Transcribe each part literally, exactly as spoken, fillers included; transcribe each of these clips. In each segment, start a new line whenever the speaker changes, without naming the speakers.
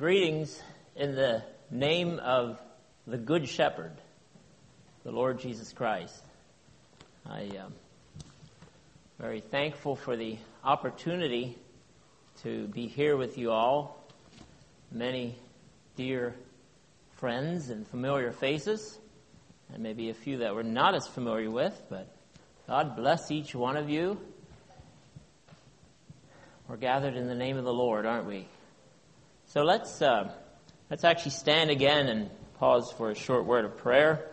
Greetings in the name of the Good Shepherd, the Lord Jesus Christ. I am very thankful for the opportunity to be here with you all. Many dear friends and familiar faces, and maybe a few that we're not as familiar with, but God bless each one of you. We're gathered in the name of the Lord, aren't we? So let's uh, let's actually stand again and pause for a short word of prayer.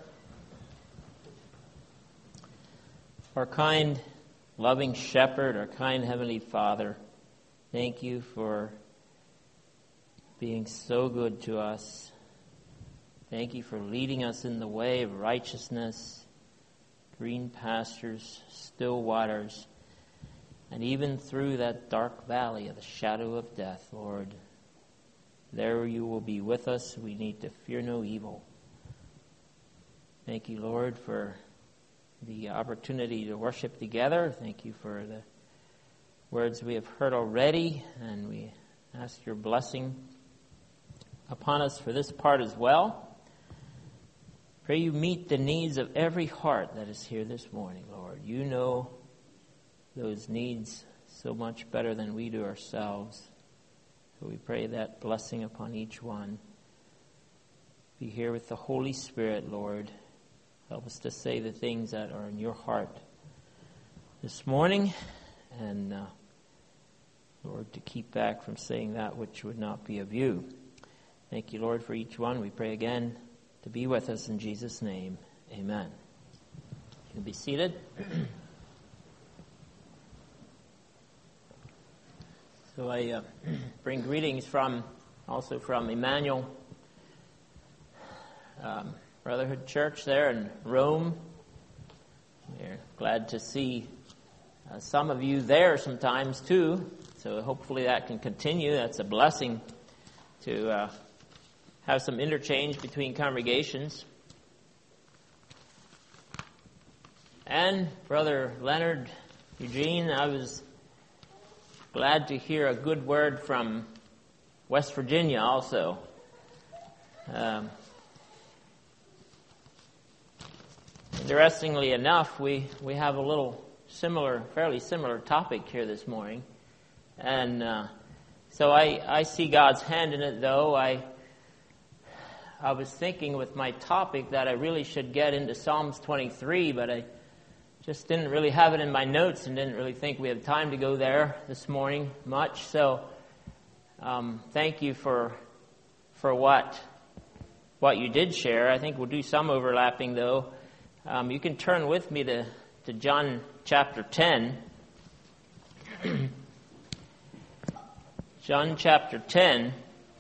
Our kind, loving Shepherd, our kind Heavenly Father, thank you for being so good to us. Thank you for leading us in the way of righteousness, green pastures, still waters, and even through that dark valley of the shadow of death, Lord. There you will be with us. We need to fear no evil. Thank you, Lord, for the opportunity to worship together. Thank you for the words we have heard already, and we ask your blessing upon us for this part as well. Pray you meet the needs of every heart that is here this morning, Lord. You know those needs so much better than we do ourselves. So we pray that blessing upon each one. Be here with the Holy Spirit, Lord. Help us to say the things that are in your heart this morning. And, uh, Lord, to keep back from saying that which would not be of you. Thank you, Lord, for each one. We pray again to be with us in Jesus' name. Amen. You can be seated. So I uh, bring greetings from, also from Emmanuel um, Brotherhood Church there in Rome. We're glad to see uh, some of you there sometimes too. So hopefully that can continue. That's a blessing to uh, have some interchange between congregations. And Brother Leonard Eugene, I was glad to hear a good word from West Virginia also. Um, interestingly enough, we, we have a little similar, fairly similar topic here this morning. And uh, so I, I see God's hand in it, though. I I was thinking with my topic that I really should get into Psalms twenty-three, but I just didn't really have it in my notes and didn't really think we had time to go there this morning much. So um, thank you for for what what you did share. I think we'll do some overlapping, though. Um, you can turn with me to, to John chapter ten. John chapter ten.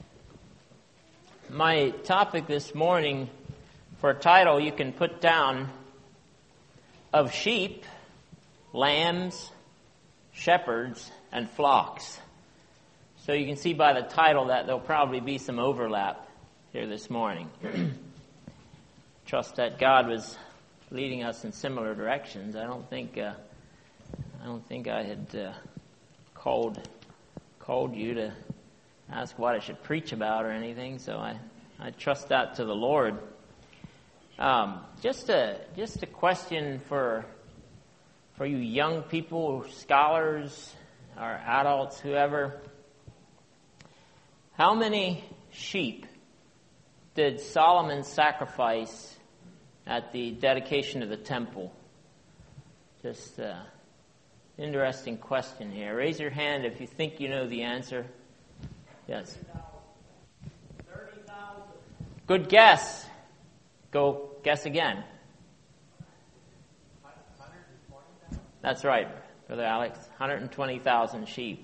My topic this morning, for a title, you can put down of sheep, lambs, shepherds, and flocks. So you can see by the title that there'll probably be some overlap here this morning. Trust that God was leading us in similar directions. I don't think uh, I don't think I had uh, called called you to ask what I should preach about or anything. So I, I trust that to the Lord. Um, just a just a question for for you young people, scholars, or adults, whoever. How many sheep did Solomon sacrifice at the dedication of the temple? Just an interesting question here. Raise your hand if you think you know the answer. Yes. thirty thousand. Good guess. Go guess again. That's right, Brother Alex. one hundred twenty thousand sheep.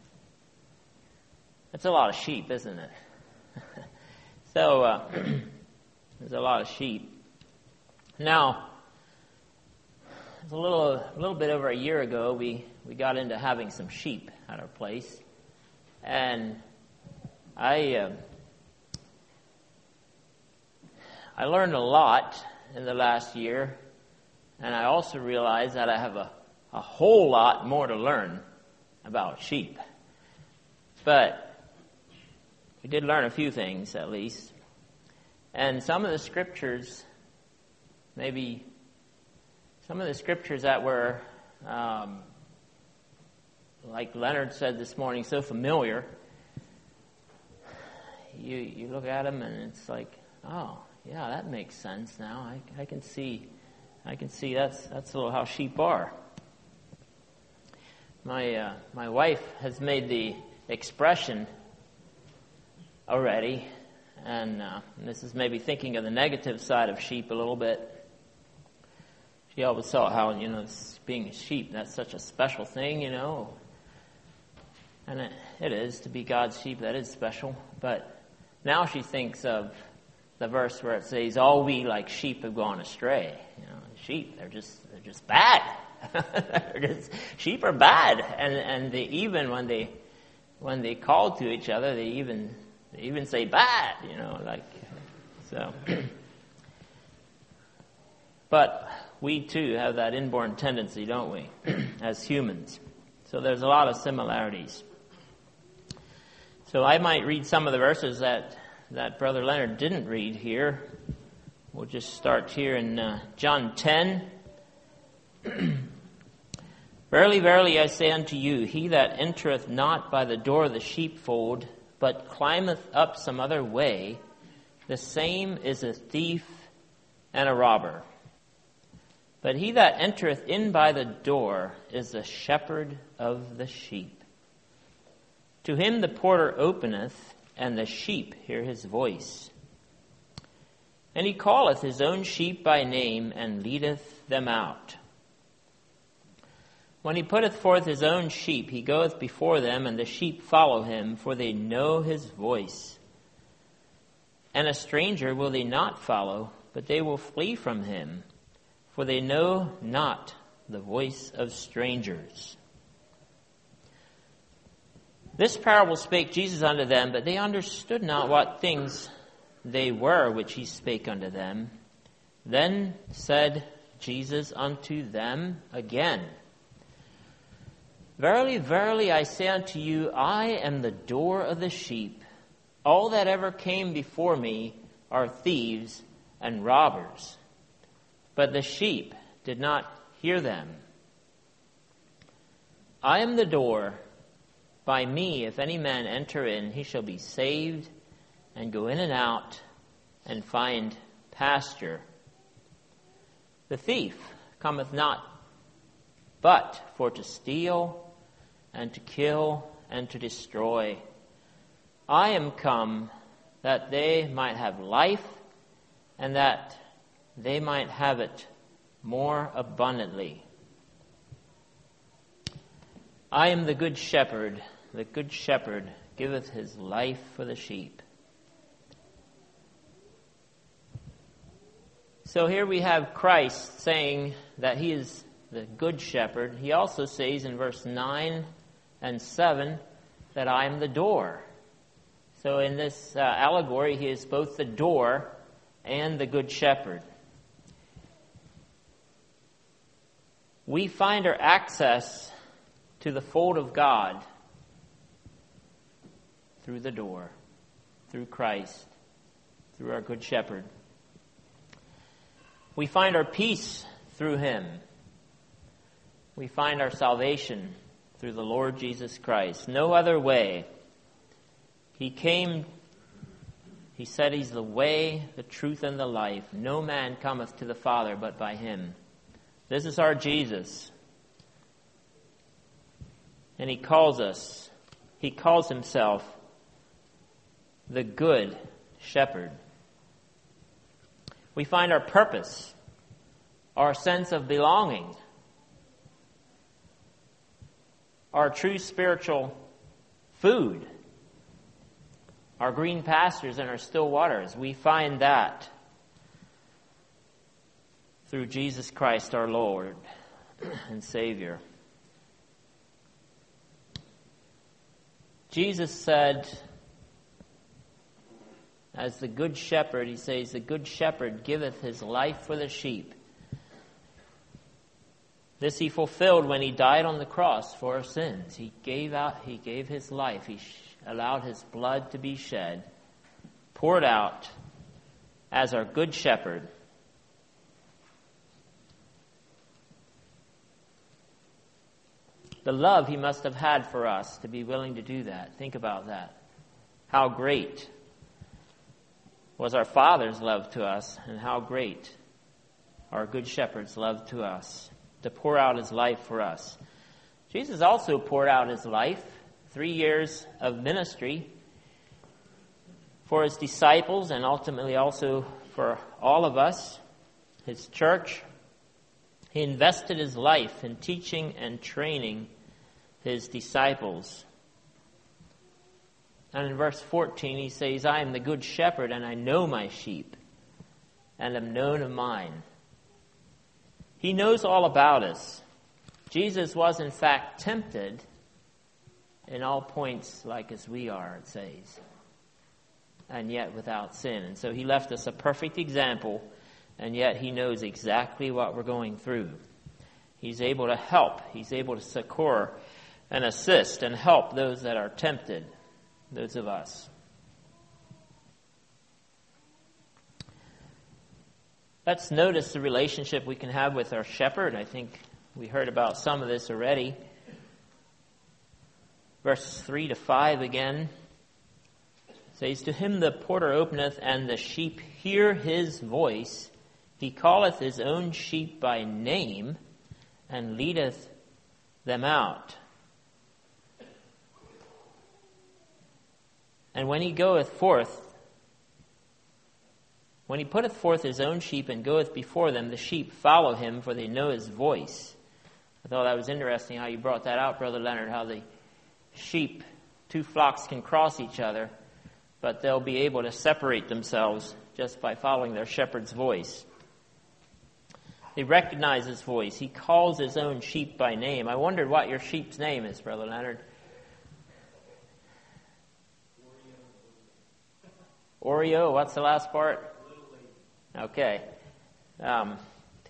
That's a lot of sheep, isn't it? so, uh, there's a lot of sheep. Now, a little, a little bit over a year ago, we, we got into having some sheep at our place. And I... Uh, I learned a lot in the last year, and I also realized that I have a, a whole lot more to learn about sheep. But we did learn a few things, at least. And some of the scriptures, maybe some of the scriptures that were, um, like Leonard said this morning, so familiar, you you look at them and it's like, oh, yeah, that makes sense now. I, I can see, I can see that's that's a little how sheep are. My uh, my wife has made the expression already, and, uh, and this is maybe thinking of the negative side of sheep a little bit. She always saw how, you know, being a sheep, that's such a special thing, you know. And it, it is, to be God's sheep, that is special. But now she thinks of the verse where it says, all we like sheep have gone astray. You know, sheep, they're just they're just bad. they're just, sheep are bad. And and they even when they when they call to each other, they even they even say bad, you know, like so. But we too have that inborn tendency, don't we, as humans? So there's a lot of similarities. So I might read some of the verses that, that Brother Leonard didn't read here. We'll just start here in uh, John ten. Verily, verily, I say unto you, he that entereth not by the door of the sheepfold, but climbeth up some other way, the same is a thief and a robber. But he that entereth in by the door is the shepherd of the sheep. To him the porter openeth, and the sheep hear his voice. And he calleth his own sheep by name, and leadeth them out. When he putteth forth his own sheep, he goeth before them, and the sheep follow him, for they know his voice. And a stranger will they not follow, but they will flee from him, for they know not the voice of strangers. This parable spake Jesus unto them, but they understood not what things they were which he spake unto them. Then said Jesus unto them again, Verily, verily, I say unto you, I am the door of the sheep. All that ever came before me are thieves and robbers, but the sheep did not hear them. I am the door. By me, if any man enter in, he shall be saved, and go in and out, and find pasture. The thief cometh not, but for to steal, and to kill, and to destroy. I am come that they might have life, and that they might have it more abundantly. I am the good shepherd. The good shepherd giveth his life for the sheep. So here we have Christ saying that he is the good shepherd. He also says in verse nine and seven that I am the door. So in this uh, allegory, he is both the door and the good shepherd. We find our access to the fold of God through the door, through Christ, through our good shepherd. We find our peace through him. We find our salvation through the Lord Jesus Christ. No other way. He came, he said he's the way, the truth, and the life. No man cometh to the Father but by him. This is our Jesus. And he calls us, he calls himself the good shepherd. We find our purpose, our sense of belonging, our true spiritual food, our green pastures and our still waters. We find that through Jesus Christ our Lord and Savior. Jesus said, as the good shepherd, he says, the good shepherd giveth his life for the sheep. This he fulfilled when he died on the cross for our sins. He gave out, he gave his life. He sh- allowed his blood to be shed, poured out as our good shepherd. The love he must have had for us to be willing to do that. Think about that. How great was our Father's love to us, and how great our good shepherd's love to us, to pour out his life for us. Jesus also poured out his life, three years of ministry, for his disciples and ultimately also for all of us, his church. He invested his life in teaching and training his disciples. And in verse fourteen he says, I am the good shepherd, and I know my sheep, and am known of mine. He knows all about us. Jesus was in fact tempted in all points like as we are, it says, and yet without sin. And so he left us a perfect example, and yet he knows exactly what we're going through. He's able to help. He's able to succor and assist and help those that are tempted, those of us. Let's notice the relationship we can have with our shepherd. I think we heard about some of this already. Verses three to five again says, To him the porter openeth, and the sheep hear his voice. He calleth his own sheep by name, and leadeth them out. And when he goeth forth, when he putteth forth his own sheep and goeth before them, the sheep follow him, for they know his voice. I thought that was interesting how you brought that out, Brother Leonard, how the sheep, two flocks can cross each other, but they'll be able to separate themselves just by following their shepherd's voice. They recognize his voice. He calls his own sheep by name. I wondered what your sheep's name is, Brother Leonard. Oreo, what's the last part? Okay. Um,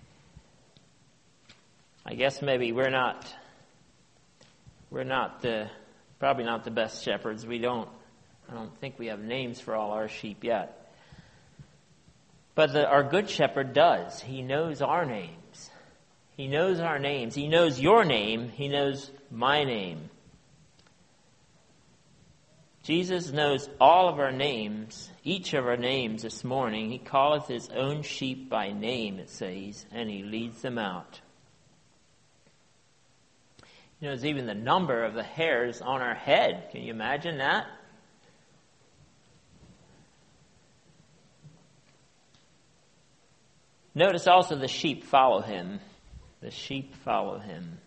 I guess maybe we're not, we're not the, probably not the best shepherds. We don't, I don't think we have names for all our sheep yet. But the, our good shepherd does. He knows our names. He knows our names. He knows your name. He knows my name. Jesus knows all of our names, each of our names this morning. He calleth his own sheep by name, it says, and he leads them out. He knows even the number of the hairs on our head. Can you imagine that? Notice also the sheep follow him. The sheep follow him.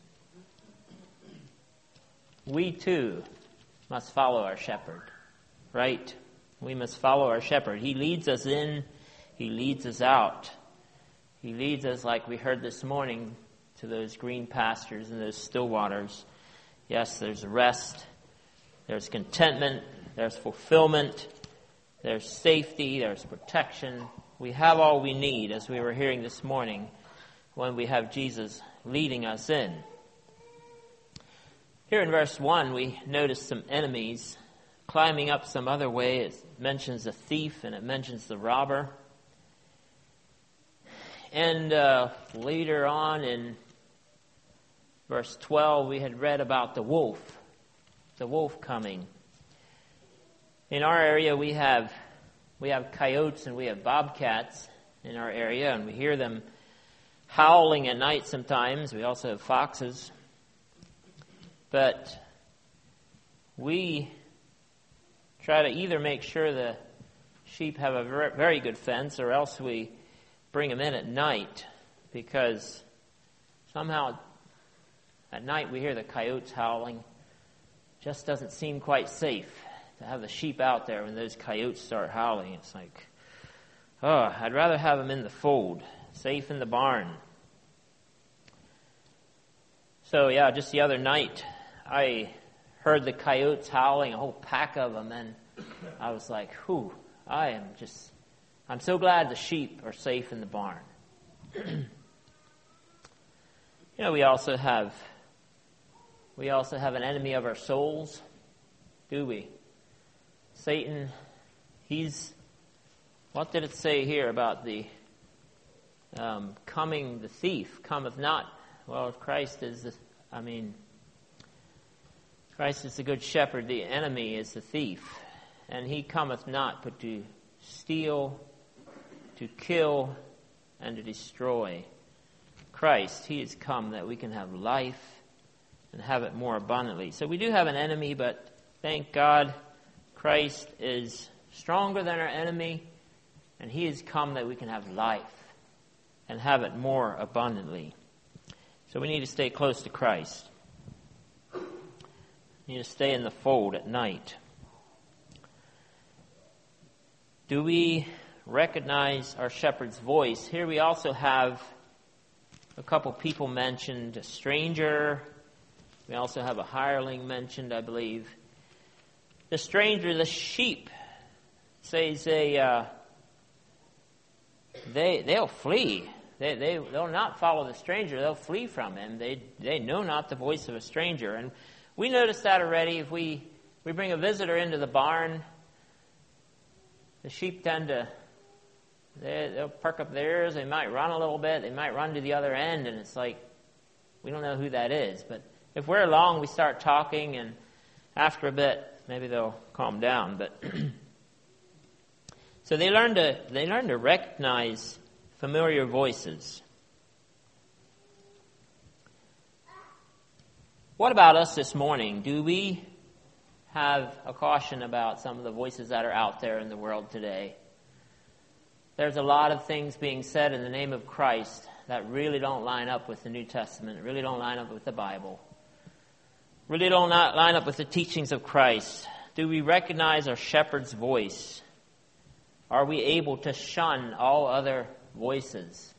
We too must follow our shepherd, right? We must follow our shepherd. He leads us in. He leads us out. He leads us, like we heard this morning, to those green pastures and those still waters. Yes, there's rest. There's contentment. There's fulfillment. There's safety. There's protection. We have all we need, as we were hearing this morning, when we have Jesus leading us in. Here in verse one, we notice some enemies climbing up some other way. It mentions the thief and it mentions the robber. And uh, later on in verse twelve, we had read about the wolf, the wolf coming. In our area, we have we have coyotes and we have bobcats in our area, and we hear them howling at night sometimes. We also have foxes. But we try to either make sure the sheep have a very good fence, or else we bring them in at night, because somehow at night we hear the coyotes howling. Just doesn't seem quite safe to have the sheep out there when those coyotes start howling. It's like, oh, I'd rather have them in the fold, safe in the barn. So yeah, just the other night, I heard the coyotes howling, a whole pack of them, and I was like, whew, I am just, I'm so glad the sheep are safe in the barn. You know, we also have we also have an enemy of our souls, do we? Satan, he's, what did it say here about the um, coming, the thief cometh not? Well, Christ is, the, I mean, Christ is the good shepherd, the enemy is the thief. And he cometh not but to steal, to kill, and to destroy. Christ, he has come that we can have life and have it more abundantly. So we do have an enemy, but thank God Christ is stronger than our enemy, and he has come that we can have life and have it more abundantly. So we need to stay close to Christ. We need to stay in the fold at night. Do we recognize our shepherd's voice? Here we also have a couple people mentioned, a stranger. We also have a hireling mentioned, I believe. The stranger, the sheep, says they uh, they they'll flee. They they they'll not follow the stranger. They'll flee from him. They they know not the voice of a stranger. And we noticed that already. If we we bring a visitor into the barn, the sheep tend to they, they'll perk up their ears. They might run a little bit. They might run to the other end, and it's like we don't know who that is. But if we're along, we start talking, and after a bit, maybe they'll calm down. But so they learn to they learn to recognize familiar voices. What about us this morning? Do we have a caution about some of the voices that are out there in the world today? There's a lot of things being said in the name of Christ that really don't line up with the New Testament, really don't line up with the Bible, really don't line up with the teachings of Christ. Do we recognize our shepherd's voice? Are we able to shun all other voices?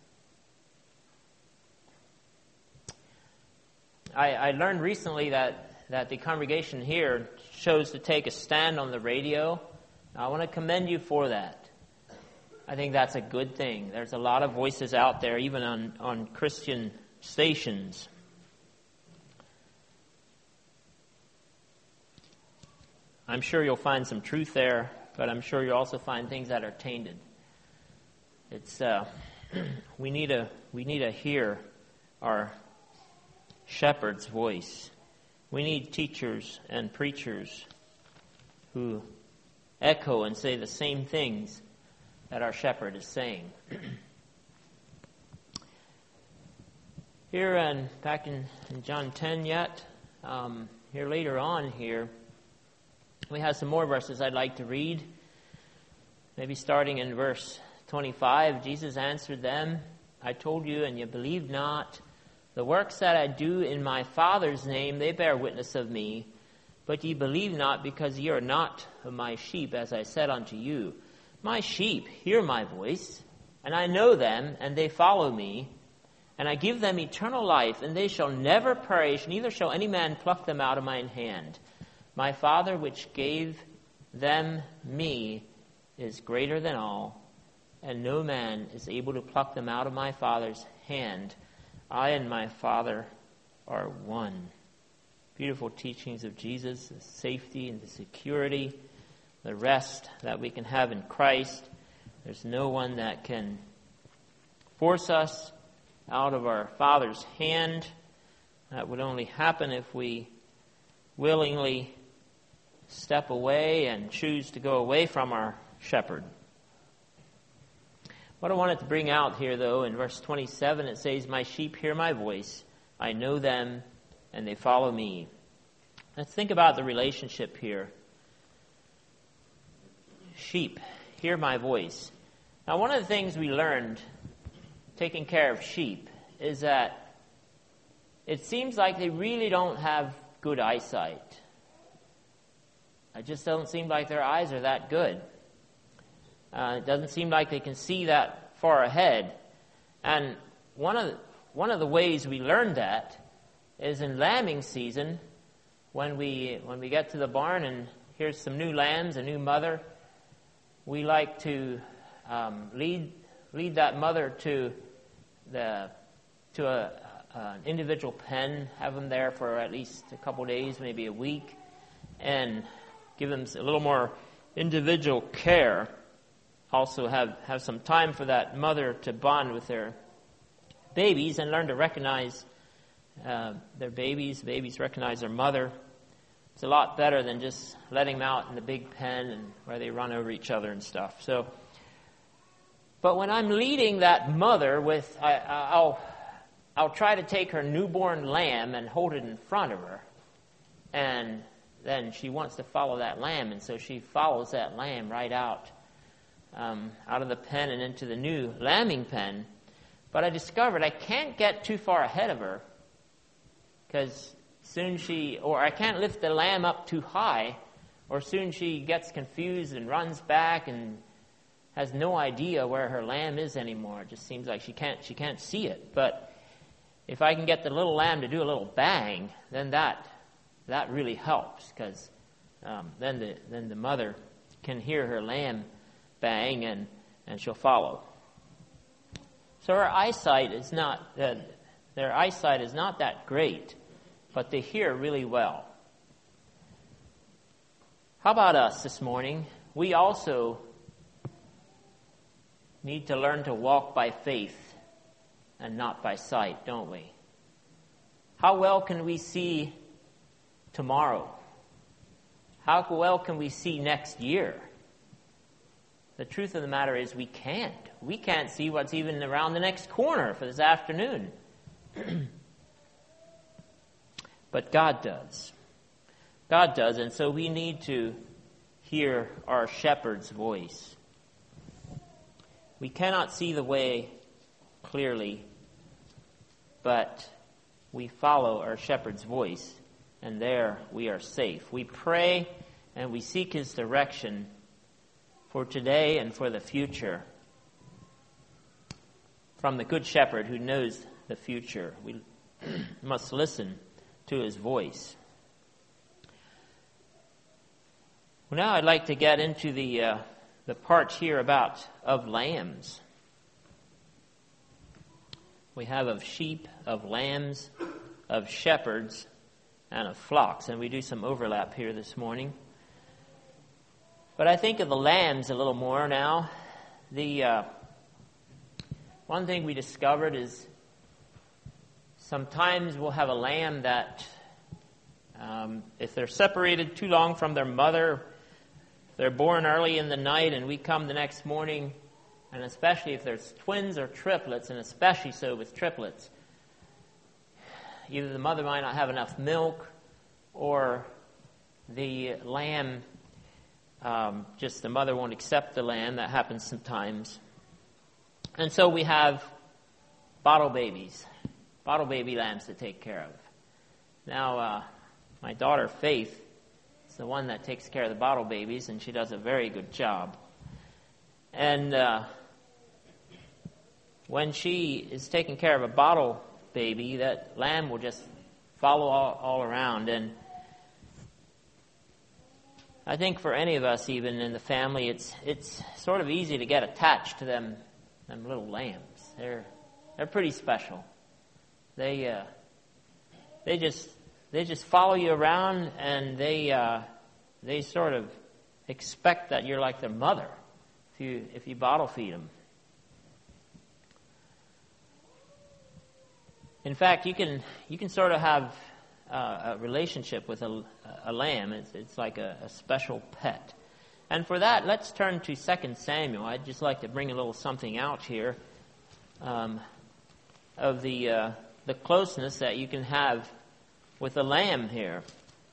I, I learned recently that, that the congregation here chose to take a stand on the radio. I want to commend you for that. I think that's a good thing. There's a lot of voices out there, even on, on Christian stations. I'm sure you'll find some truth there, but I'm sure you'll also find things that are tainted. It's uh, we need to we need to hear our shepherd's voice. We need teachers and preachers who echo and say the same things that our shepherd is saying. Here and back in, in John ten yet, um, here later on here, we have some more verses I'd like to read. Maybe starting in verse twenty-five, Jesus answered them, I told you, and you believe not. The works that I do in my Father's name, they bear witness of me. But ye believe not, because ye are not of my sheep, as I said unto you. My sheep hear my voice, and I know them, and they follow me. And I give them eternal life, and they shall never perish, neither shall any man pluck them out of mine hand. My Father which gave them me is greater than all, and no man is able to pluck them out of my Father's hand. I and my Father are one. Beautiful teachings of Jesus, the safety and the security, the rest that we can have in Christ. There's no one that can force us out of our Father's hand. That would only happen if we willingly step away and choose to go away from our shepherd. What I wanted to bring out here, though, in verse twenty-seven, it says, my sheep hear my voice. I know them, and they follow me. Let's think about the relationship here. Sheep hear my voice. Now, one of the things we learned taking care of sheep is that it seems like they really don't have good eyesight. It just doesn't seem like their eyes are that good. Uh, it doesn't seem like they can see that far ahead. And one of the, one of the ways we learn that is in lambing season, when we when we get to the barn and here's some new lambs, a new mother. We like to um, lead lead that mother to the to a, an individual pen, have them there for at least a couple days, maybe a week, and give them a little more individual care. Also have, have some time for that mother to bond with their babies and learn to recognize uh, their babies. Babies recognize their mother. It's a lot better than just letting them out in the big pen and where they run over each other and stuff. So, but when I'm leading that mother with, I, I'll, I'll try to take her newborn lamb and hold it in front of her, and then she wants to follow that lamb, and so she follows that lamb right out, um, out of the pen and into the new lambing pen. But I discovered I can't get too far ahead of her, because soon she, or I can't lift the lamb up too high, or soon she gets confused and runs back and has no idea where her lamb is anymore. It just seems like she can't, she can't see it. But if I can get the little lamb to do a little bang, then that that really helps, because um, then the then the mother can hear her lamb bang, and, and she'll follow. So her eyesight is not uh, their eyesight is not that great, but they hear really well. How about us this morning? We also need to learn to walk by faith and not by sight, don't we? How well can we see tomorrow? How well can we see next year? The truth of the matter is we can't. We can't see what's even around the next corner for this afternoon. But God does. God does, and so we need to hear our shepherd's voice. We cannot see the way clearly, but we follow our shepherd's voice, and there we are safe. We pray and we seek his direction for today and for the future from the good shepherd who knows the future. We must listen to his voice. Well, now I'd like to get into the uh, the part here about of lambs. We have of sheep, of lambs, of shepherds, and of flocks, and we do some overlap here this morning. But I think of the lambs a little more now. The uh, one thing we discovered is sometimes we'll have a lamb that, um, if they're separated too long from their mother, if they're born early in the night and we come the next morning, and especially if there's twins or triplets, and especially so with triplets, either the mother might not have enough milk, or the lamb, um, just the mother won't accept the lamb. That happens sometimes. And so we have bottle babies, bottle baby lambs to take care of. Now, uh, my daughter Faith is the one that takes care of the bottle babies, and she does a very good job. And uh, when she is taking care of a bottle baby, that lamb will just follow all, all around. And I think for any of us, even in the family, it's it's sort of easy to get attached to them, them little lambs. They're they're pretty special. They uh, they just they just follow you around, and they uh, they sort of expect that you're like their mother if you if you bottle feed them. In fact, you can you can sort of have uh, a relationship with a, a lamb. It's, it's like a, a special pet. And for that, let's turn to Second Samuel. I'd just like to bring a little something out here um, of the uh, the closeness that you can have with a lamb here.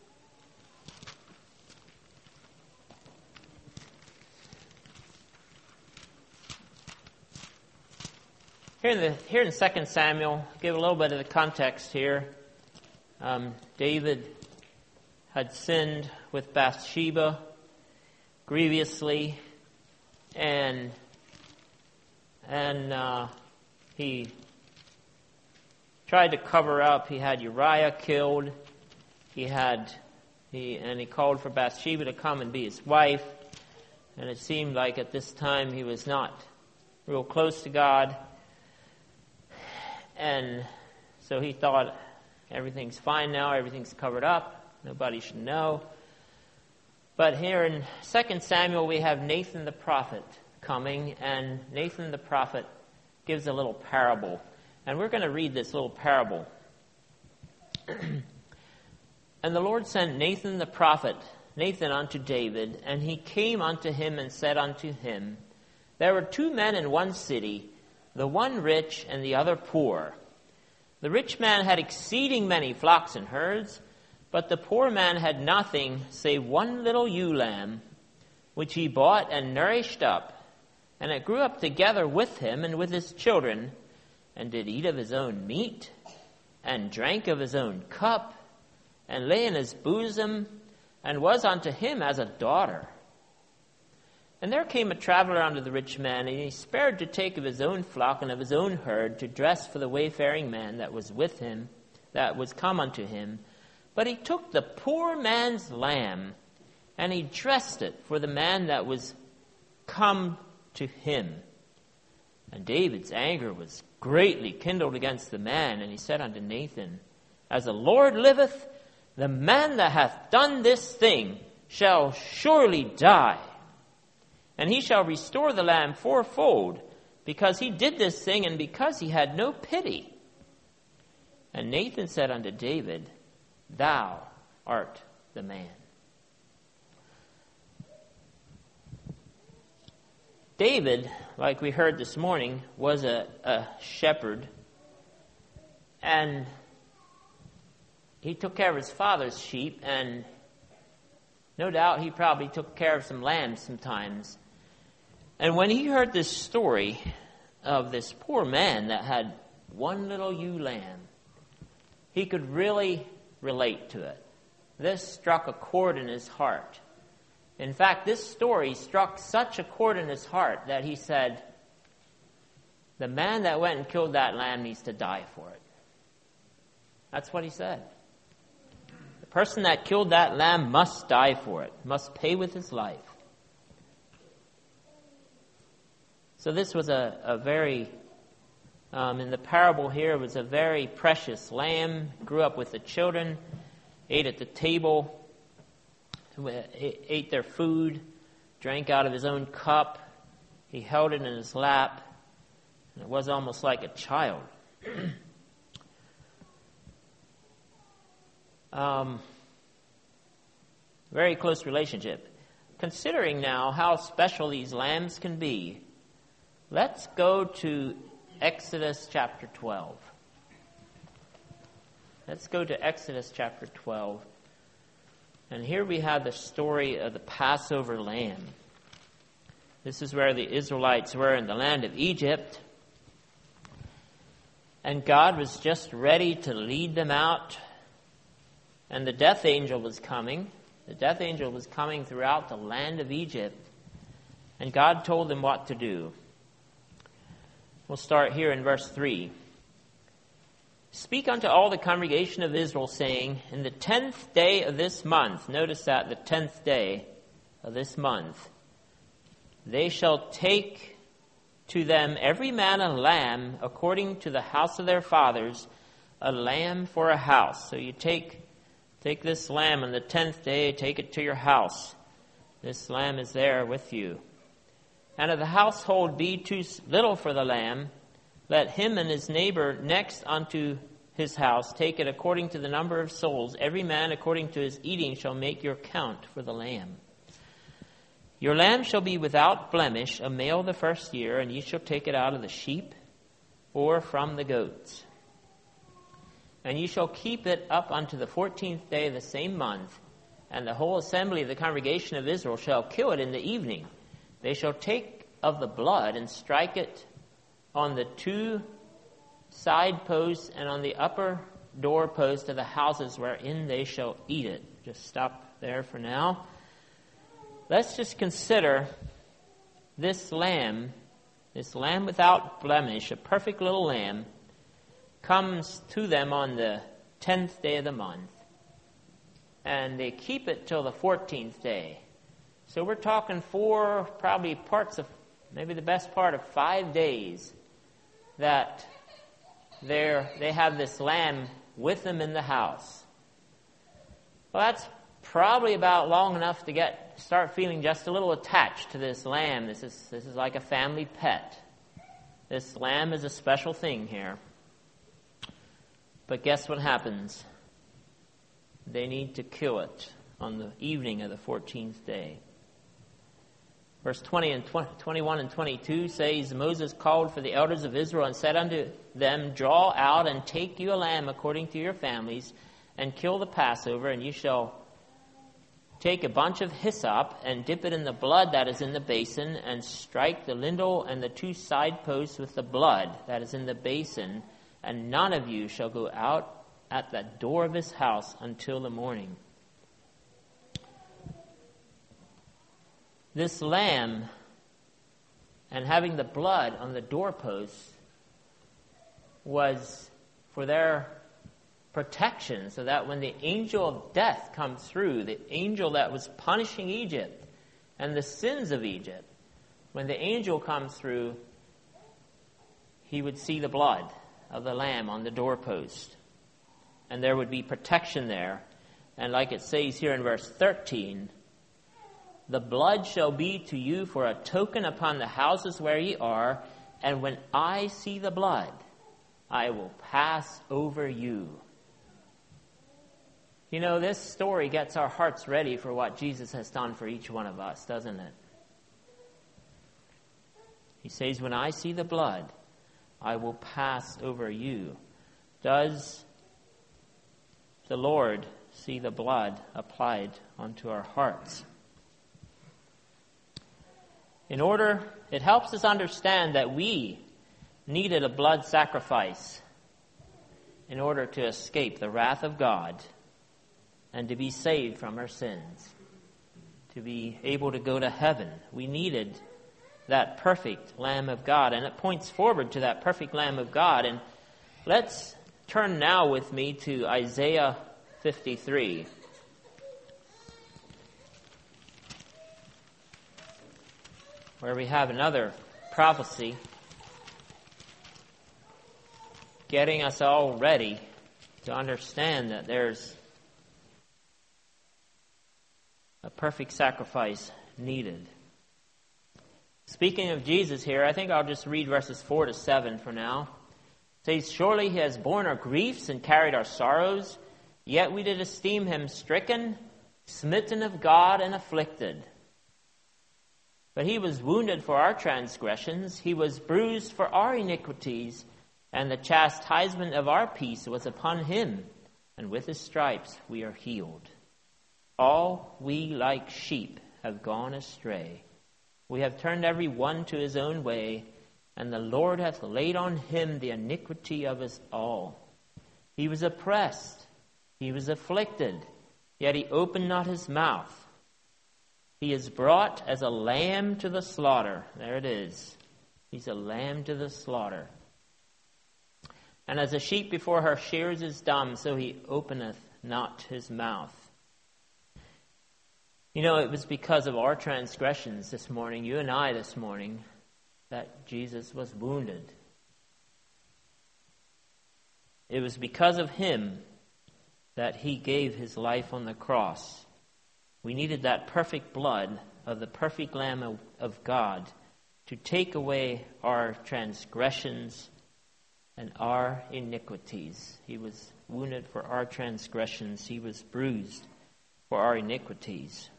Here in the here in Second Samuel, give a little bit of the context here. Um, David had sinned with Bathsheba grievously, and and uh, he tried to cover up. He had Uriah killed. He had he and he called for Bathsheba to come and be his wife. And it seemed like at this time he was not real close to God. And So he thought, everything's fine now, everything's covered up, nobody should know. But here in Second Samuel, we have Nathan the prophet coming, and Nathan the prophet gives a little parable. And we're going to read this little parable. And the Lord sent Nathan the prophet, Nathan unto David, and he came unto him and said unto him, There were two men in one city, the one rich and the other poor. The rich man had exceeding many flocks and herds, but the poor man had nothing save one little ewe lamb, which he bought and nourished up. And it grew up together with him and with his children, and did eat of his own meat, and drank of his own cup, and lay in his bosom, and was unto him as a daughter. And there came a traveler unto the rich man, and he spared to take of his own flock and of his own herd, to dress for the wayfaring man that was with him, that was come unto him. But he took the poor man's lamb, and he dressed it for the man that was come to him. And David's anger was greatly kindled against the man, and he said unto Nathan, As the Lord liveth, the man that hath done this thing shall surely die. And he shall restore the lamb fourfold, because he did this thing, and because he had no pity. And Nathan said unto David, Thou art the man. David, like we heard this morning, was a, a shepherd, and he took care of his father's sheep, and no doubt he probably took care of some lambs sometimes. And when he heard this story of this poor man that had one little ewe lamb, he could really relate to it. This struck a chord in his heart. In fact, this story struck such a chord in his heart that he said, the man that went and killed that lamb needs to die for it. That's what he said. The person that killed that lamb must die for it, must pay with his life. So this was a, a very, um, in the parable here, it was a very precious lamb, grew up with the children, ate at the table, ate their food, drank out of his own cup. He held it in his lap, and it was almost like a child. um, very close relationship. Considering now how special these lambs can be, let's go to Exodus chapter twelve. Let's go to Exodus chapter twelve. And here we have the story of the Passover lamb. This is where the Israelites were in the land of Egypt. And God was just ready to lead them out. And the death angel was coming. The death angel was coming throughout the land of Egypt. And God told them what to do. We'll start here in verse three. Speak unto all the congregation of Israel, saying, In the tenth day of this month, notice that, the tenth day of this month, they shall take to them every man a lamb according to the house of their fathers, a lamb for a house. So you take take this lamb on the tenth day, take it to your house. This lamb is there with you. And if the household be too little for the lamb, let him and his neighbor next unto his house take it according to the number of souls. Every man according to his eating shall make your count for the lamb. Your lamb shall be without blemish, a male the first year, and ye shall take it out of the sheep or from the goats. And ye shall keep it up unto the fourteenth day of the same month, and the whole assembly of the congregation of Israel shall kill it in the evening. They shall take of the blood and strike it on the two side posts and on the upper door post of the houses wherein they shall eat it. Just stop there for now. Let's just consider this lamb, this lamb without blemish, a perfect little lamb, comes to them on the tenth day of the month. And they keep it till the fourteenth day. So we're talking four, probably parts of, maybe the best part of five days that they're, they have this lamb with them in the house. Well, that's probably about long enough to get start feeling just a little attached to this lamb. This is this is like a family pet. This lamb is a special thing here. But guess what happens? They need to kill it on the evening of the fourteenth day. Verse twenty and twenty, twenty-one and twenty-two says, Moses called for the elders of Israel and said unto them, Draw out and take you a lamb according to your families, and kill the Passover, and you shall take a bunch of hyssop and dip it in the blood that is in the basin, and strike the lintel and the two side posts with the blood that is in the basin, and none of you shall go out at the door of his house until the morning. This lamb and having the blood on the doorposts was for their protection, so that when the angel of death comes through, the angel that was punishing Egypt and the sins of Egypt, when the angel comes through, he would see the blood of the lamb on the doorpost. And there would be protection there. And like it says here in verse thirteen, the blood shall be to you for a token upon the houses where ye are, and when I see the blood, I will pass over you. You know, this story gets our hearts ready for what Jesus has done for each one of us, doesn't it? He says, when I see the blood, I will pass over you. Does the Lord see the blood applied onto our hearts? In order, it helps us understand that we needed a blood sacrifice in order to escape the wrath of God and to be saved from our sins, to be able to go to heaven. We needed that perfect Lamb of God, and it points forward to that perfect Lamb of God. And let's turn now with me to Isaiah fifty-three. Where we have another prophecy getting us all ready to understand that there's a perfect sacrifice needed. Speaking of Jesus here, I think I'll just read verses four to seven for now. It says, Surely he has borne our griefs and carried our sorrows, yet we did esteem him stricken, smitten of God, and afflicted. But he was wounded for our transgressions, he was bruised for our iniquities, and the chastisement of our peace was upon him, and with his stripes we are healed. All we like sheep have gone astray. We have turned every one to his own way, and the Lord hath laid on him the iniquity of us all. He was oppressed, he was afflicted, yet he opened not his mouth. He is brought as a lamb to the slaughter. There it is. He's a lamb to the slaughter. And as a sheep before her shears is dumb, so he openeth not his mouth. You know, it was because of our transgressions this morning, you and I this morning, that Jesus was wounded. It was because of him that he gave his life on the cross. We needed that perfect blood of the perfect Lamb of, of God to take away our transgressions and our iniquities. He was wounded for our transgressions. He was bruised for our iniquities.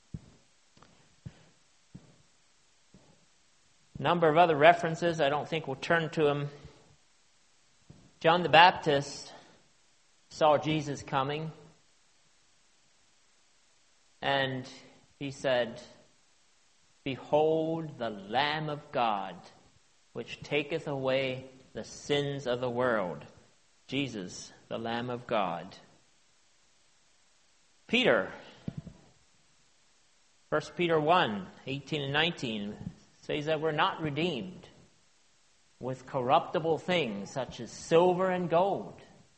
Number of other references, I don't think we'll turn to them. John the Baptist saw Jesus coming, and he said, Behold the Lamb of God, which taketh away the sins of the world. Jesus, the Lamb of God. Peter, First Peter one, eighteen and nineteen, says that we're not redeemed with corruptible things such as silver and gold,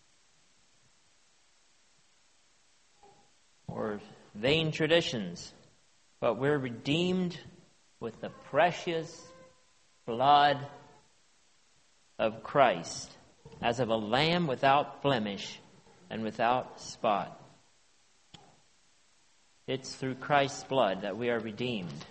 or vain traditions, but we're redeemed with the precious blood of Christ. as of a lamb without blemish and without spot. It's through Christ's blood that we are redeemed.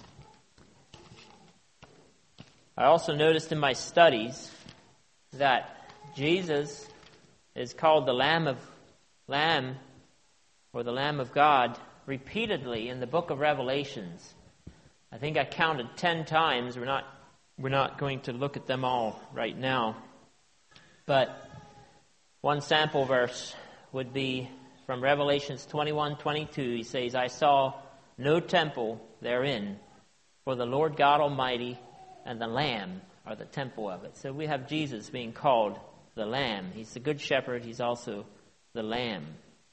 I also noticed in my studies that Jesus is called the Lamb of Lamb or the Lamb of God repeatedly in the book of Revelations. I think I counted ten times. We're not we're not going to look at them all right now. But one sample verse would be from Revelations twenty-one twenty-two. He says, I saw no temple therein, for the Lord God Almighty and the Lamb are the temple of it. So we have Jesus being called the Lamb. He's the Good Shepherd. He's also the Lamb.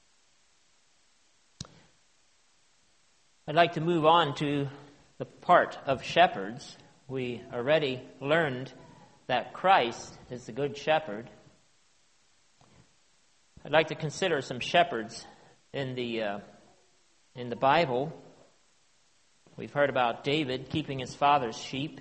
I'd like to move on to the part of shepherds. We already learned that Christ is the Good Shepherd. I'd like to consider some shepherds in the uh, in the Bible. We've heard about David keeping his father's sheep.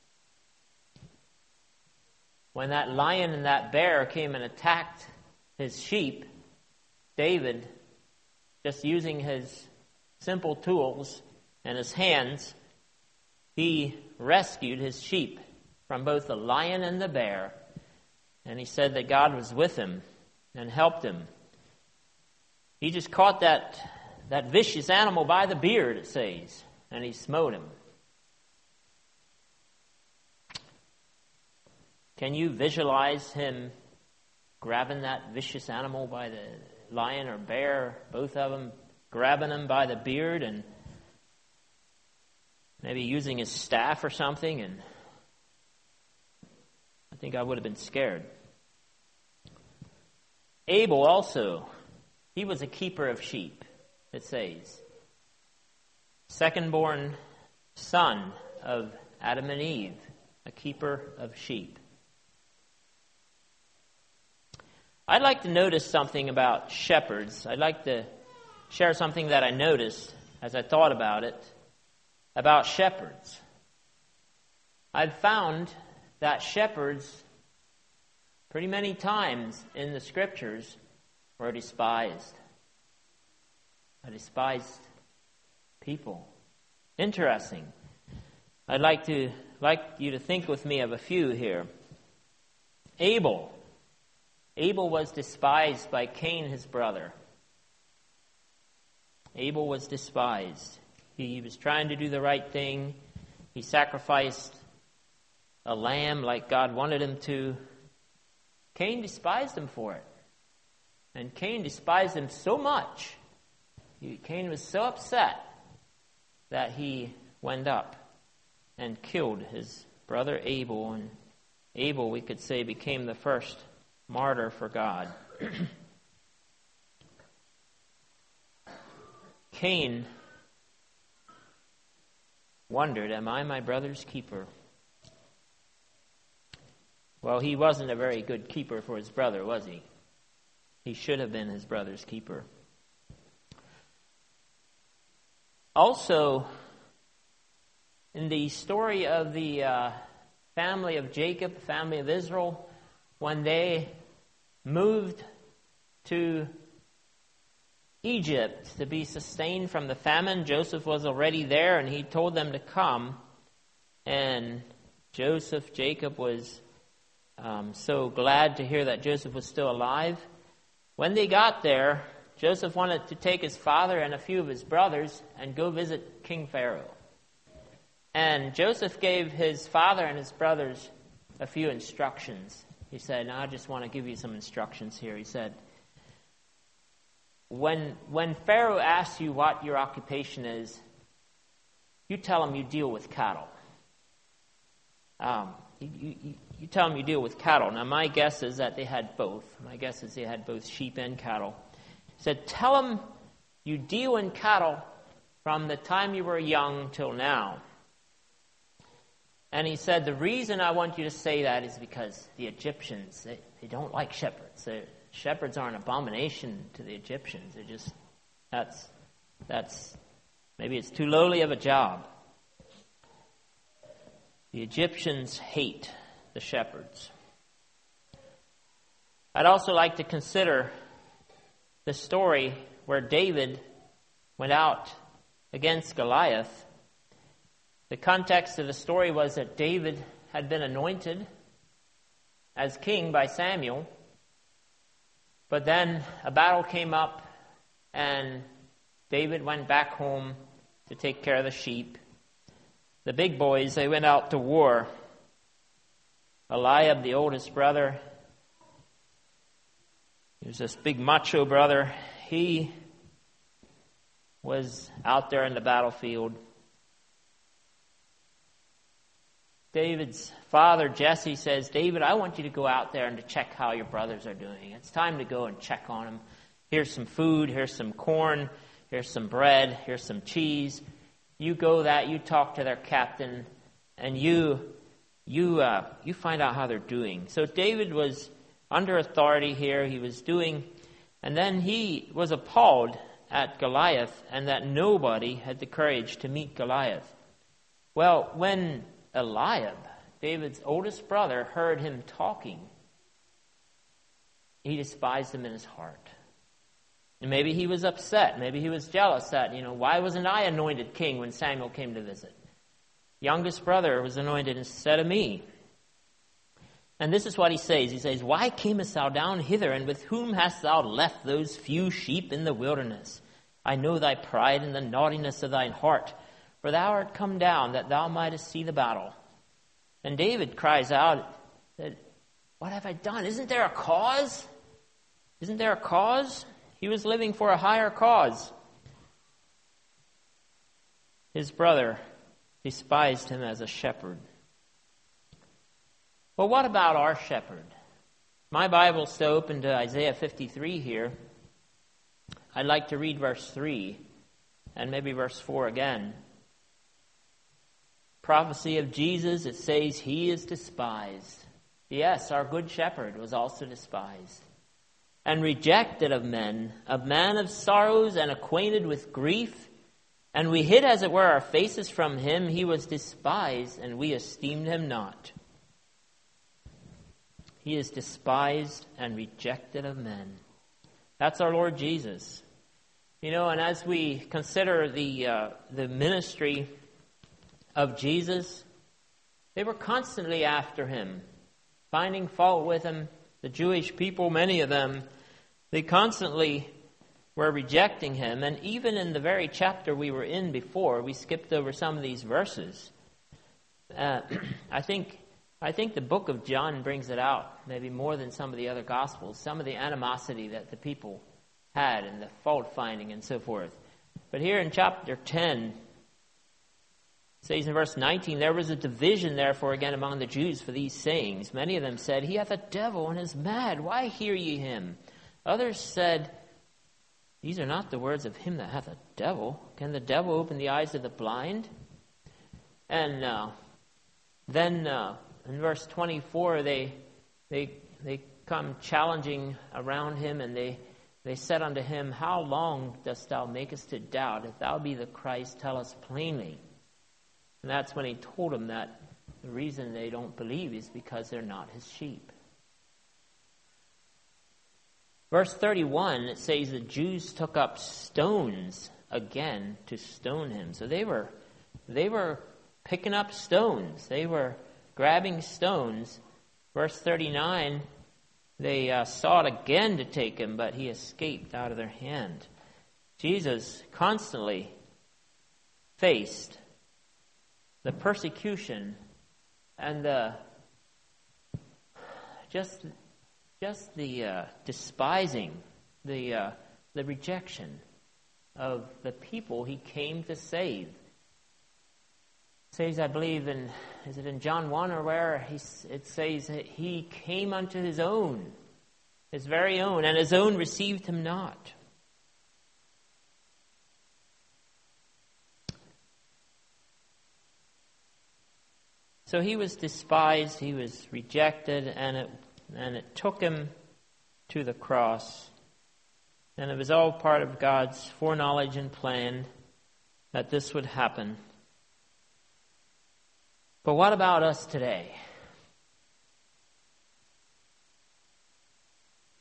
When that lion and that bear came and attacked his sheep, David, just using his simple tools and his hands, he rescued his sheep from both the lion and the bear. And he said that God was with him and helped him. He just caught that, that vicious animal by the beard, it says, and he smote him. Can you visualize him grabbing that vicious animal by the lion or bear, both of them grabbing him by the beard and maybe using his staff or something? And I think I would have been scared. Abel also, he was a keeper of sheep, it says. Second-born son of Adam and Eve, a keeper of sheep. I'd like to notice something about shepherds. I'd like to share something that I noticed as I thought about it, about shepherds. I've found that shepherds, pretty many times in the Scriptures, were despised. A despised people. Interesting. I'd like to like you to think with me of a few here. Abel. Abel was despised by Cain, his brother. Abel was despised. He was trying to do the right thing. He sacrificed a lamb like God wanted him to. Cain despised him for it. And Cain despised him so much. He, Cain was so upset that he went up and killed his brother Abel. And Abel, we could say, became the first martyr for God. Cain wondered, am I my brother's keeper? Well, he wasn't a very good keeper for his brother, was he? He should have been his brother's keeper. Also, in the story of the uh, family of Jacob, the family of Israel, when they moved to Egypt to be sustained from the famine, Joseph was already there and he told them to come. And Joseph, Jacob was um, so glad to hear that Joseph was still alive. When they got there, Joseph wanted to take his father and a few of his brothers and go visit King Pharaoh. And Joseph gave his father and his brothers a few instructions. He said, now I just want to give you some instructions here. He said, when when Pharaoh asks you what your occupation is, you tell him you deal with cattle. Um, you, you, you tell him you deal with cattle. Now my guess is that they had both. My guess is they had both sheep and cattle. He said, tell him you deal in cattle from the time you were young till now. And he said, the reason I want you to say that is because the Egyptians, they, they don't like shepherds. They're, shepherds are an abomination to the Egyptians. They just, that's, that's, maybe it's too lowly of a job. The Egyptians hate the shepherds. I'd also like to consider the story where David went out against Goliath. The context of the story was that David had been anointed as king by Samuel, but then a battle came up and David went back home to take care of the sheep. The big boys, they went out to war. Eliab, the oldest brother, he was this big macho brother. He was out there in the battlefield. David's father, Jesse, says, David, I want you to go out there and to check how your brothers are doing. It's time to go and check on them. Here's some food. Here's some corn. Here's some bread. Here's some cheese. You go that. You talk to their captain. And you you uh, you find out how they're doing. So David was under authority here. He was doing. And then he was appalled at Goliath and that nobody had the courage to meet Goliath. Well, when Eliab, David's oldest brother, heard him talking, he despised him in his heart. And maybe he was upset. Maybe he was jealous that, you know, why wasn't I anointed king when Samuel came to visit? Youngest brother was anointed instead of me. And this is what he says. He says, why camest thou down hither, and with whom hast thou left those few sheep in the wilderness? I know thy pride and the naughtiness of thine heart, for thou art come down that thou mightest see the battle. And David cries out, what have I done? Isn't there a cause? Isn't there a cause? He was living for a higher cause. His brother despised him as a shepherd. Well, what about our shepherd? My Bible's still open to Isaiah fifty-three here. I'd like to read verse three and maybe verse four again. Prophecy of Jesus, it says, he is despised. Yes, our good shepherd was also despised and rejected of men, a man of sorrows and acquainted with grief. And we hid, as it were, our faces from him. He was despised, and we esteemed him not. He is despised and rejected of men. That's our Lord Jesus. You know, and as we consider the uh, the ministry of Jesus, they were constantly after him, finding fault with him. The Jewish people, many of them, they constantly were rejecting him. And even in the very chapter we were in before, we skipped over some of these verses. Uh, I think I think the book of John brings it out, maybe more than some of the other Gospels, some of the animosity that the people had and the fault finding and so forth. But here in chapter ten, it says in verse nineteen, there was a division therefore again among the Jews for these sayings. Many of them said, he hath a devil and is mad. Why hear ye him? Others said, these are not the words of him that hath a devil. Can the devil open the eyes of the blind? And uh, then uh, in verse twenty-four, they they they come challenging around him, and they they said unto him, how long dost thou make us to doubt? If thou be the Christ, tell us plainly. And that's when he told them that the reason they don't believe is because they're not his sheep. Verse thirty-one, it says the Jews took up stones again to stone him. So they were they were picking up stones. They were grabbing stones. Verse thirty-nine, they uh, sought again to take him, but he escaped out of their hand. Jesus constantly faced the persecution and the just just the uh, despising, the uh, the rejection of the people he came to save. It says, I believe in, is it in John one or where he, it says that he came unto his own, his very own, and his own received him not. So he was despised, he was rejected, and it and it took him to the cross. And it was all part of God's foreknowledge and plan that this would happen. But what about us today?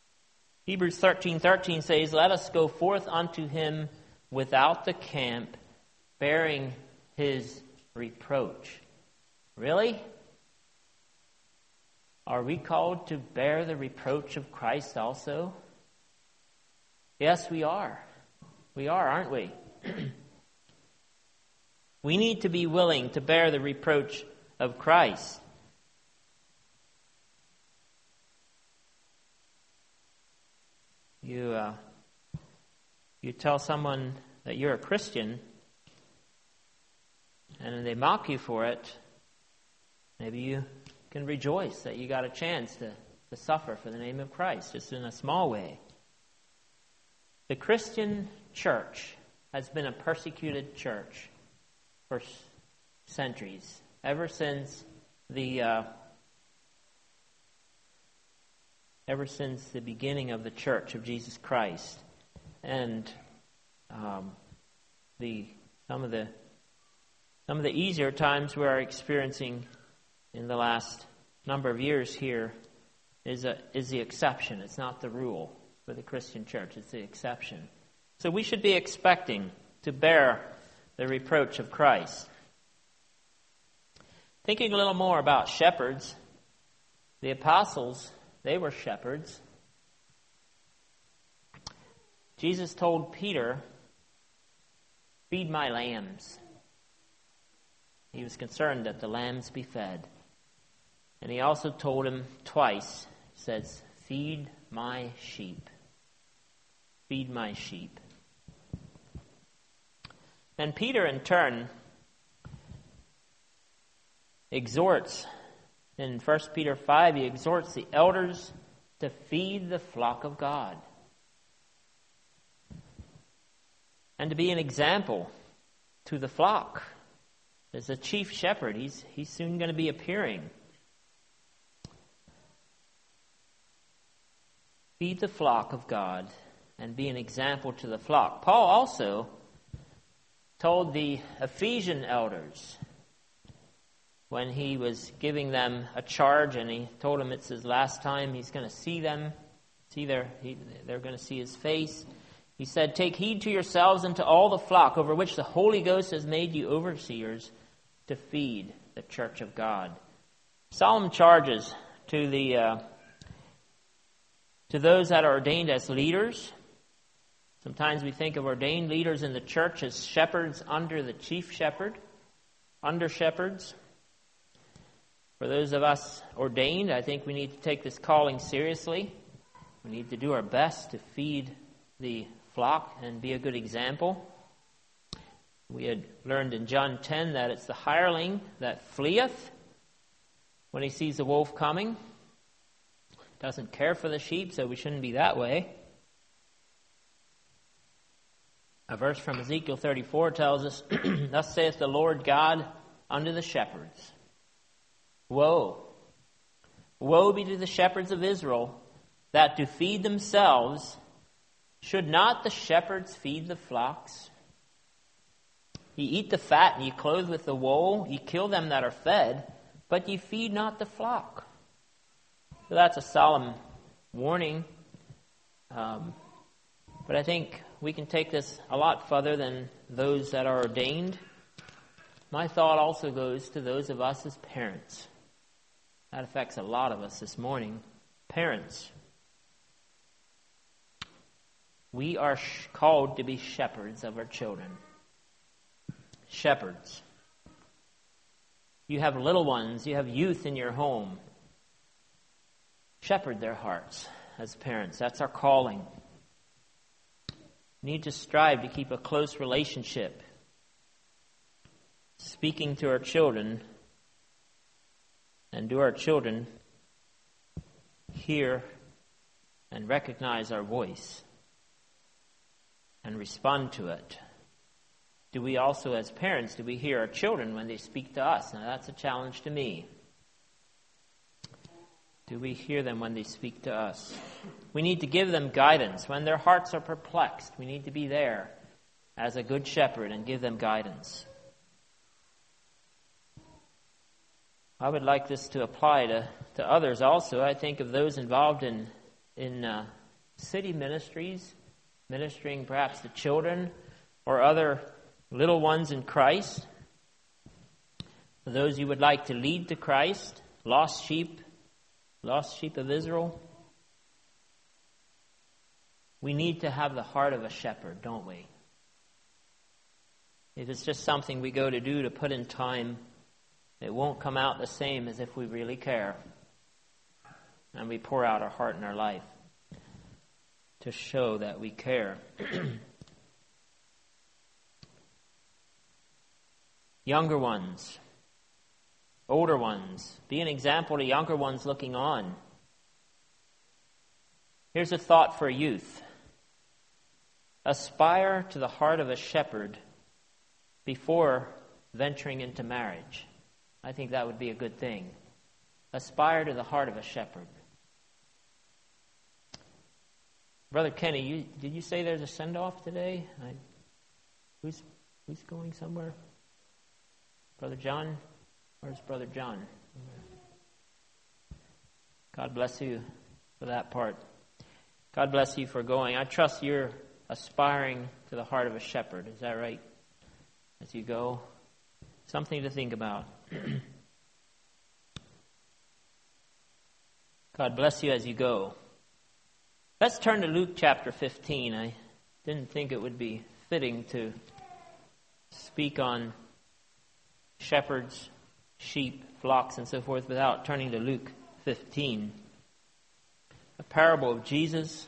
Hebrews thirteen thirteen says, "Let us go forth unto him without the camp, bearing his reproach." Really? Are we called to bear the reproach of Christ also? Yes, we are. We are, aren't we? We need to be willing to bear the reproach of Christ. You, uh, you tell someone that you're a Christian, and they mock you for it. Maybe you can rejoice that you got a chance to, to suffer for the name of Christ, just in a small way. The Christian church has been a persecuted church for centuries, ever since the uh, ever since the beginning of the Church of Jesus Christ, and um, the some of the some of the easier times we are experiencing in the last number of years here is a, is the exception. It's not the rule for the Christian church. It's the exception. So we should be expecting to bear the reproach of Christ. Thinking a little more about shepherds, the apostles, they were shepherds. Jesus told Peter, "Feed my lambs." He was concerned that the lambs be fed. And he also told him twice, he says, "Feed my sheep. Feed my sheep." And Peter, in turn, exhorts, in First Peter five, he exhorts the elders to feed the flock of God and to be an example to the flock. As a chief shepherd, he's, he's soon going to be appearing. Feed the flock of God and be an example to the flock. Paul also told the Ephesian elders when he was giving them a charge, and he told them it's his last time he's going to see them, see their, he, they're going to see his face. He said, "Take heed to yourselves and to all the flock over which the Holy Ghost has made you overseers to feed the church of God." Solemn charges to the uh, to those that are ordained as leaders. Sometimes we think of ordained leaders in the church as shepherds under the chief shepherd, under shepherds. For those of us ordained, I think we need to take this calling seriously. We need to do our best to feed the flock and be a good example. We had learned in John ten that it's the hireling that fleeth when he sees the wolf coming. Doesn't care for the sheep, so we shouldn't be that way. A verse from Ezekiel thirty-four tells us, "Thus saith the Lord God unto the shepherds, Woe, woe be to the shepherds of Israel, that do feed themselves. Should not the shepherds feed the flocks? Ye eat the fat, and ye clothe with the wool. Ye kill them that are fed, but ye feed not the flock." So that's a solemn warning. Um, but I think we can take this a lot further than those that are ordained. My thought also goes to those of us as parents. That affects a lot of us this morning. Parents. We are sh- called to be shepherds of our children. Shepherds. You have little ones, you have youth in your home. Shepherd their hearts as parents. That's our calling. We need to strive to keep a close relationship, speaking to our children, and do our children hear and recognize our voice and respond to it? Do we also, as parents, do we hear our children when they speak to us? Now, that's a challenge to me. Do we hear them when they speak to us? We need to give them guidance. When their hearts are perplexed, we need to be there as a good shepherd and give them guidance. I would like this to apply to, to others also. I think of those involved in, in uh, city ministries, ministering perhaps to children or other little ones in Christ. For those you would like to lead to Christ, lost sheep, lost sheep of Israel. We need to have the heart of a shepherd, don't we? If it's just something we go to do to put in time, it won't come out the same as if we really care. And we pour out our heart and our life to show that we care. Younger ones, older ones, be an example to younger ones looking on. Here's a thought for youth. Aspire to the heart of a shepherd before venturing into marriage. I think that would be a good thing. Aspire to the heart of a shepherd. Brother Kenny, you, did you say there's a send-off today? I, who's who's going somewhere? Brother John? Where's Brother John? God bless you for that part. God bless you for going. I trust you're aspiring to the heart of a shepherd. Is that right? As you go. Something to think about. God bless you as you go. Let's turn to Luke chapter fifteen. I didn't think it would be fitting to speak on shepherds, sheep, flocks, and so forth without turning to Luke fifteen. A parable of Jesus.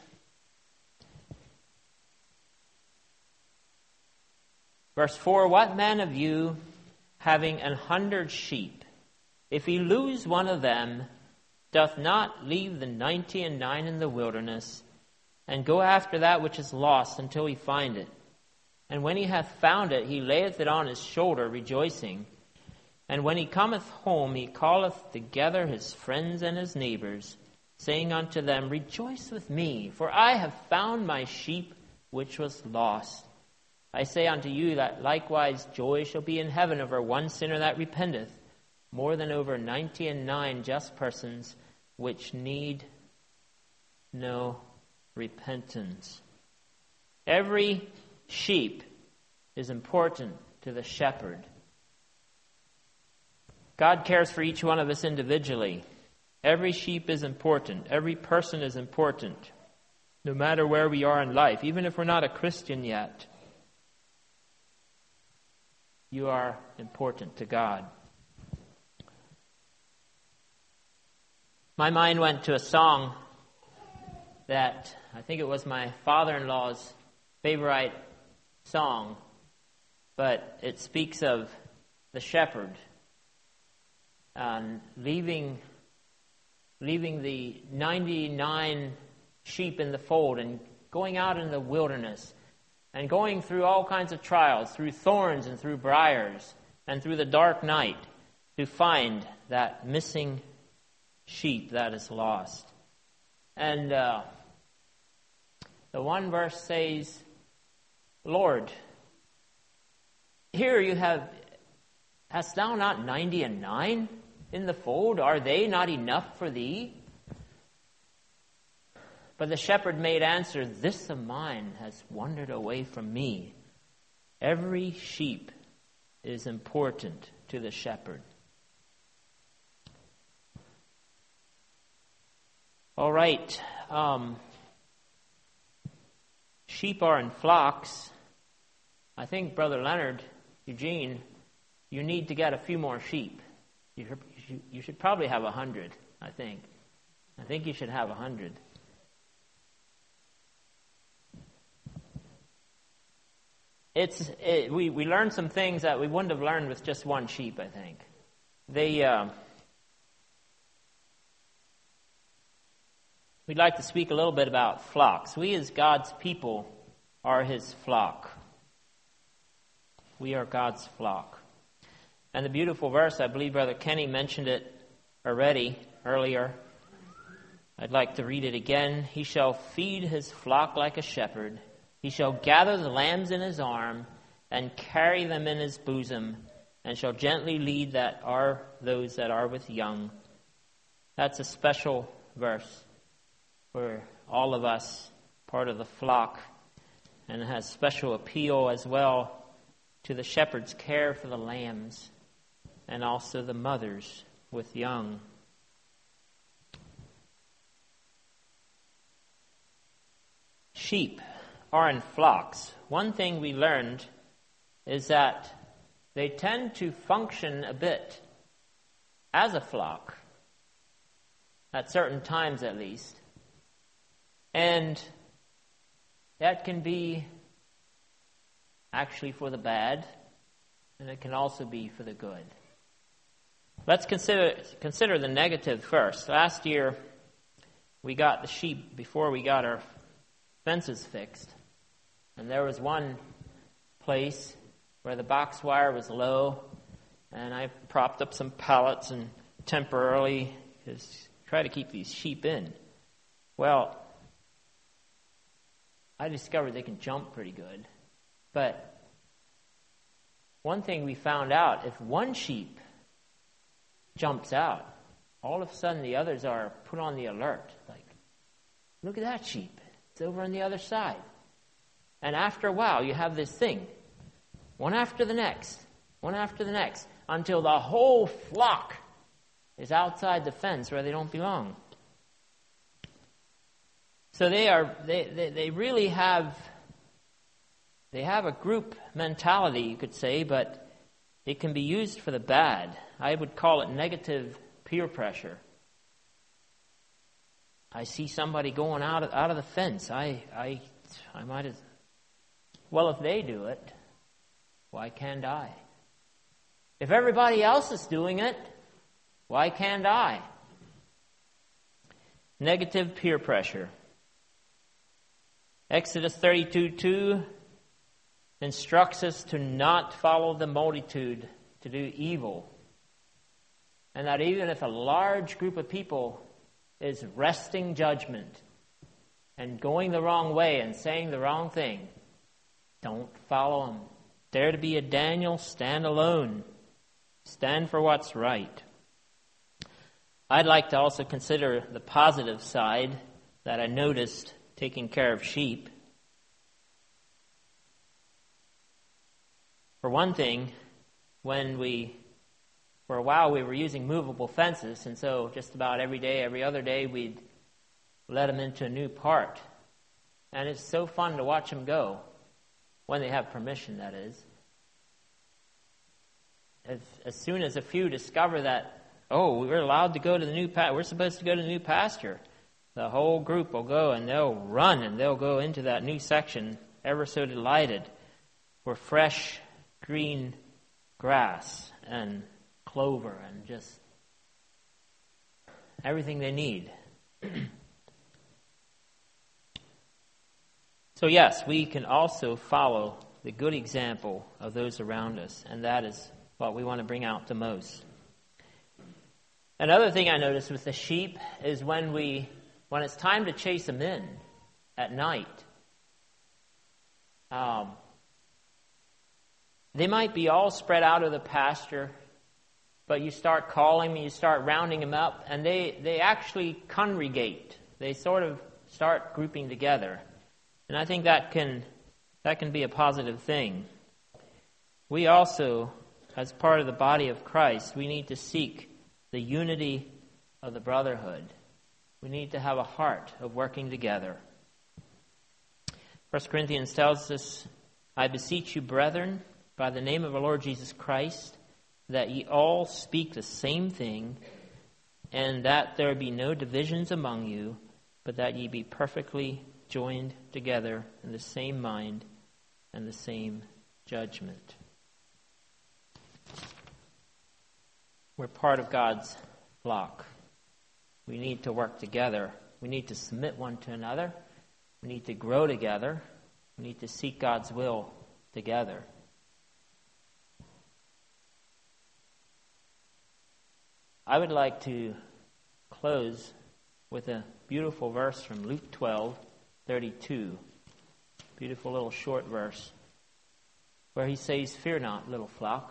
Verse four, what man of you, having an hundred sheep, if he lose one of them, doth not leave the ninety and nine in the wilderness, and go after that which is lost until he find it? And when he hath found it, he layeth it on his shoulder, rejoicing. And when he cometh home, he calleth together his friends and his neighbors, saying unto them, rejoice with me, for I have found my sheep which was lost. I say unto you that likewise joy shall be in heaven over one sinner that repenteth, more than over ninety and nine just persons which need no repentance. Every sheep is important to the shepherd. God cares for each one of us individually. Every sheep is important. Every person is important, no matter where we are in life, even if we're not a Christian yet. You are important to God. My mind went to a song that I think it was my father-in-law's favorite song, but it speaks of the shepherd um, leaving, leaving the ninety-nine sheep in the fold and going out in the wilderness and going through all kinds of trials, through thorns and through briars and through the dark night to find that missing sheep that is lost. And uh, the one verse says, Lord, here you have, hast thou not ninety and nine in the fold? Are they not enough for thee? But the shepherd made answer, this of mine has wandered away from me. Every sheep is important to the shepherd. All right. Um, sheep are in flocks. I think, Brother Leonard, Eugene, you need to get a few more sheep. You should, you should probably have a hundred, I think. I think you should have a hundred. It's it, we we learned some things that we wouldn't have learned with just one sheep, I think. They uh, we'd like to speak a little bit about flocks. We as God's people are His flock. We are God's flock. And the beautiful verse, I believe Brother Kenny mentioned it already earlier. I'd like to read it again. He shall feed his flock like a shepherd. He shall gather the lambs in his arm and carry them in his bosom, and shall gently lead that are those that are with young. That's a special verse for all of us part of the flock, and it has special appeal as well to the shepherd's care for the lambs and also the mothers with young. Sheep are in flocks. One thing we learned is that they tend to function a bit as a flock, at certain times at least. And that can be actually for the bad, and it can also be for the good. Let's consider consider the negative first. Last year, we got the sheep before we got our fences fixed. And there was one place where the box wire was low, and I propped up some pallets and temporarily just try to keep these sheep in. Well, I discovered they can jump pretty good. But one thing we found out, if one sheep jumps out, all of a sudden the others are put on the alert. Like, look at that sheep. It's over on the other side. And after a while, you have this thing, one after the next, one after the next, until the whole flock is outside the fence where they don't belong. So they are, they, they, they really have, they have a group mentality, you could say, but it can be used for the bad. I would call it negative peer pressure. I see somebody going out of, out of the fence. I, I, I might as well, if they do it, why can't I? If everybody else is doing it, why can't I? Negative peer pressure. Exodus thirty-two two instructs us to not follow the multitude, to do evil. And that even if a large group of people is wresting judgment and going the wrong way and saying the wrong thing, don't follow them. Dare to be a Daniel, stand alone. Stand for what's right. I'd like to also consider the positive side that I noticed taking care of sheep. For one thing, when we, for a while we were using movable fences, and so just about every day, every other day, we'd let them into a new part. And it's so fun to watch them go, when they have permission, that is. As, as soon as a few discover that, oh, we're allowed to go to the new pasture, we're supposed to go to the new pasture, the whole group will go and they'll run and they'll go into that new section ever so delighted for fresh green grass and clover and just everything they need. So yes, we can also follow the good example of those around us, and that is what we want to bring out the most. Another thing I noticed with the sheep is when we, when it's time to chase them in at night, um, they might be all spread out of the pasture, but you start calling them, you start rounding them up, and they, they actually congregate. They sort of start grouping together. And I think that can that can be a positive thing. We also, as part of the body of Christ, we need to seek the unity of the brotherhood. We need to have a heart of working together. First Corinthians tells us, I beseech you, brethren, by the name of our Lord Jesus Christ, that ye all speak the same thing, and that there be no divisions among you, but that ye be perfectly joined together in the same mind and the same judgment. We're part of God's flock. We need to work together. We need to submit one to another. We need to grow together. We need to seek God's will together. I would like to close with a beautiful verse from Luke twelve thirty-two. Beautiful little short verse where he says, fear not, little flock,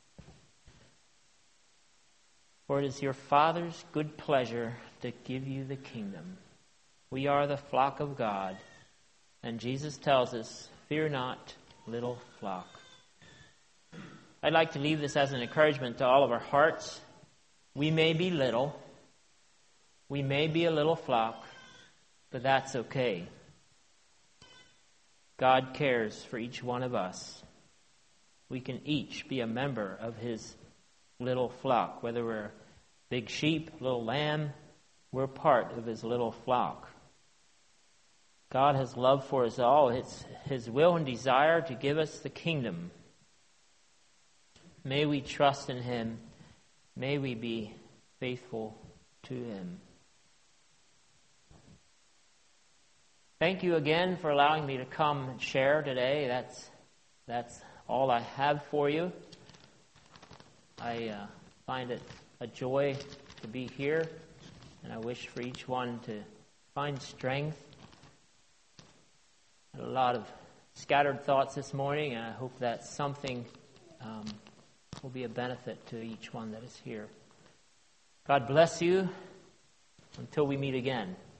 for it is your Father's good pleasure to give you the kingdom. We are the flock of God. And Jesus tells us, fear not, little flock. I'd like to leave this as an encouragement to all of our hearts. We may be little. We may be a little flock, but that's okay. God cares for each one of us. We can each be a member of His little flock. Whether we're a big sheep, little lamb, we're part of His little flock. God has love for us all. It's His will and desire to give us the kingdom. May we trust in Him. May we be faithful to Him. Thank you again for allowing me to come and share today. That's that's all I have for you. I uh, find it a joy to be here, and I wish for each one to find strength. A lot of scattered thoughts this morning, and I hope that something um, will be a benefit to each one that is here. God bless you until we meet again.